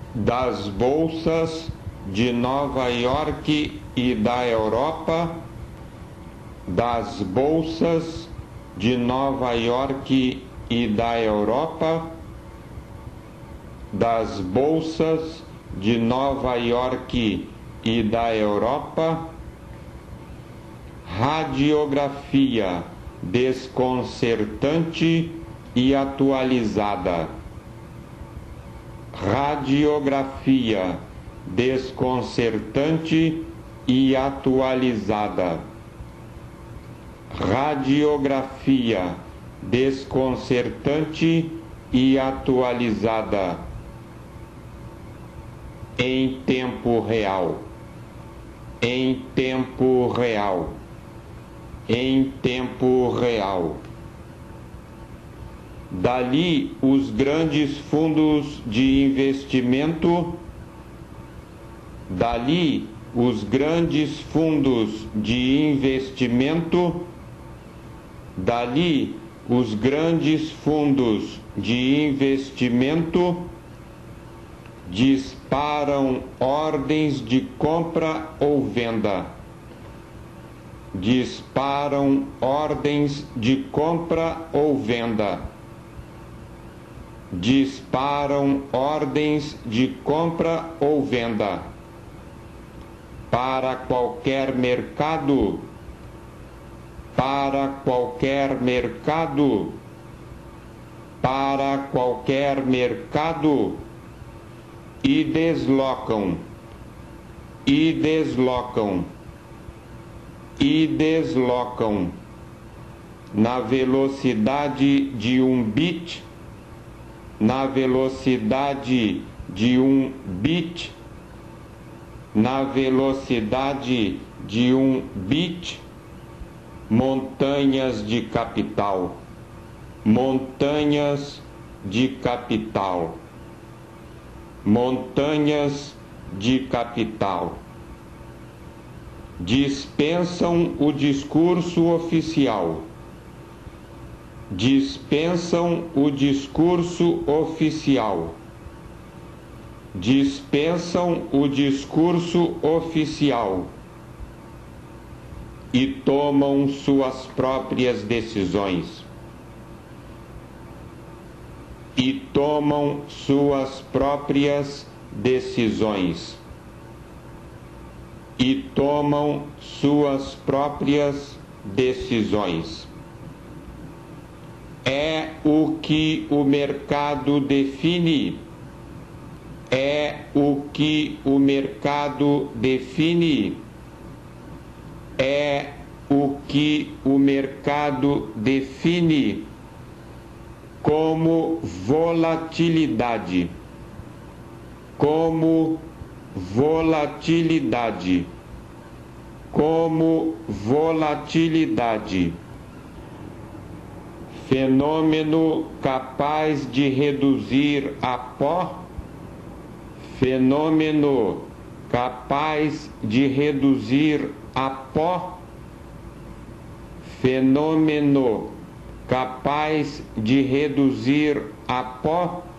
das bolsas de Nova York e da Europa, das bolsas de Nova York e da Europa, das bolsas de Nova York e da Europa, radiografia desconcertante e atualizada. Radiografia desconcertante e atualizada. Radiografia desconcertante e atualizada. Em tempo real. Em tempo real. Em tempo real. Dali, os grandes fundos de investimento, dali, os grandes fundos de investimento, dali, os grandes fundos de investimento disparam ordens de compra ou venda. Disparam ordens de compra ou venda. Disparam ordens de compra ou venda. Para qualquer mercado. Para qualquer mercado. Para qualquer mercado. E deslocam. E deslocam. E deslocam na velocidade de 1 bit, na velocidade de 1 bit, na velocidade de 1 bit, montanhas de capital, montanhas de capital, montanhas de capital. Dispensam o discurso oficial. Dispensam o discurso oficial. Dispensam o discurso oficial. E tomam suas próprias decisões. E tomam suas próprias decisões. E tomam suas próprias decisões. É o que o mercado define. É o que o mercado define. É o que o mercado define como volatilidade. Como volatilidade. Como volatilidade. Fenômeno capaz de reduzir a pó. Fenômeno capaz de reduzir a pó. Fenômeno capaz de reduzir a pó.